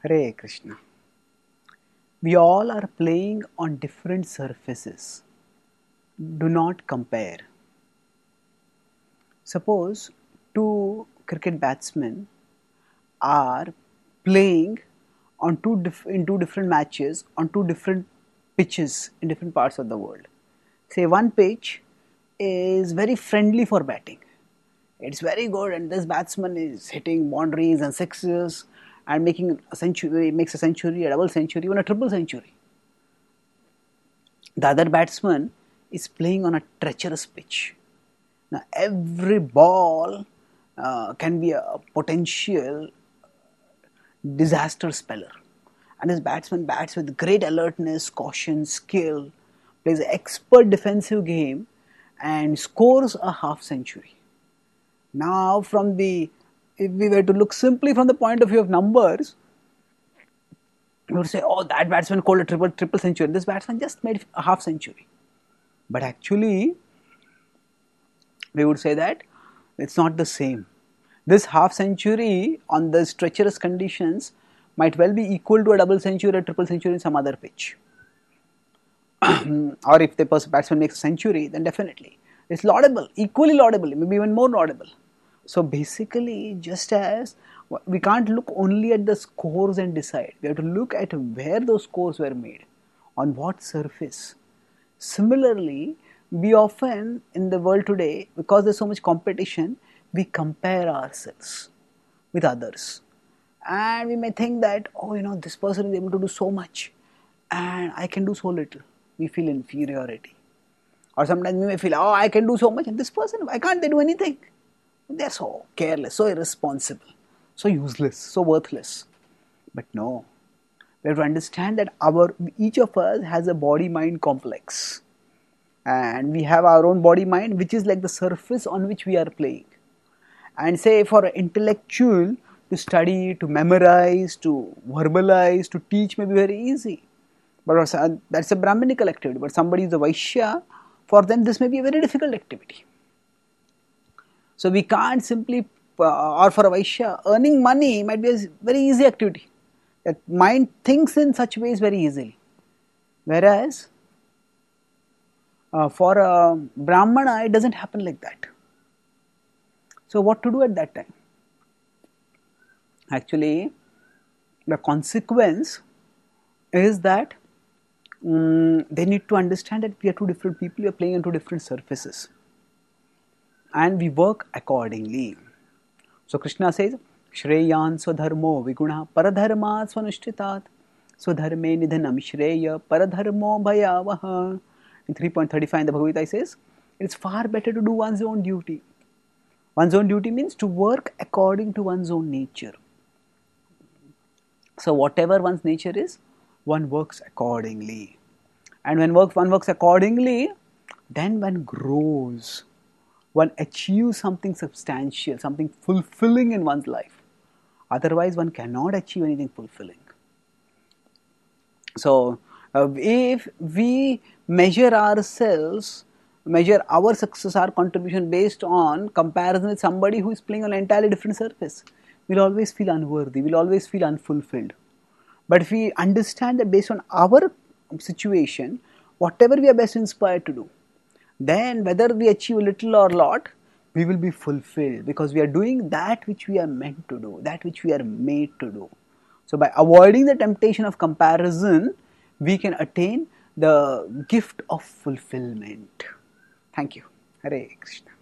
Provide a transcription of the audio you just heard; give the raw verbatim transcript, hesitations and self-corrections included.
Hare Krishna. We all are playing on different surfaces. Do not compare. Suppose two cricket batsmen are playing on two dif- in two different matches on two different pitches in different parts of the world. Say one pitch is very friendly for batting. It's very good, and this batsman is hitting boundaries and sixes and making a century, makes a century, a double century, even a triple century. The other batsman is playing on a treacherous pitch. Now, every ball uh, can be a potential disaster speller. And this batsman bats with great alertness, caution, skill, plays an expert defensive game, and scores a half century. Now, from the if we were to look simply from the point of view of numbers, we would say, oh, that batsman called a triple triple century. This batsman just made a half century. But actually, we would say that it's not the same. This half century on the treacherous conditions might well be equal to a double century or triple century in some other pitch. Or if the batsman makes a century, then definitely it's laudable, equally laudable, maybe even more laudable. So basically, just as we can't look only at the scores and decide, we have to look at where those scores were made, on what surface. Similarly, we often in the world today, because there's so much competition, we compare ourselves with others. And we may think that, oh, you know, this person is able to do so much and I can do so little. We feel inferiority. Or sometimes we may feel, oh, I can do so much and this person, why can't they do anything? They're so careless, so irresponsible, so useless, so worthless. But no, we have to understand that our each of us has a body-mind complex. And we have our own body-mind, which is like the surface on which we are playing. And say for an intellectual, to study, to memorize, to verbalize, to teach may be very easy. But that's a Brahminical activity. But somebody is a Vaishya, for them this may be a very difficult activity. So we can't simply, uh, or for a Vaishya, earning money might be a very easy activity. That mind thinks in such ways very easily. Whereas, uh, for a Brahmana, it doesn't happen like that. So what to do at that time? Actually, the consequence is that um, they need to understand that we are two different people, we are playing on two different surfaces. And we work accordingly. So Krishna says, Shreyan swadharmo viguna paradharma swanushtitat swadharme nidhanam shreya paradharmo bhayavaha. In three point three five in the Bhagavad Gita says, it's far better to do one's own duty. One's own duty means to work according to one's own nature. So whatever one's nature is, one works accordingly. And when work, one works accordingly, then one grows. One achieves something substantial, something fulfilling in one's life. Otherwise, one cannot achieve anything fulfilling. So, uh, if we measure ourselves, measure our success, our contribution based on comparison with somebody who is playing on an entirely different surface, we'll always feel unworthy, we'll always feel unfulfilled. But if we understand that based on our situation, whatever we are best inspired to do, then whether we achieve a little or a lot, we will be fulfilled because we are doing that which we are meant to do, that which we are made to do. So by avoiding the temptation of comparison, we can attain the gift of fulfillment. Thank you. Hare Krishna.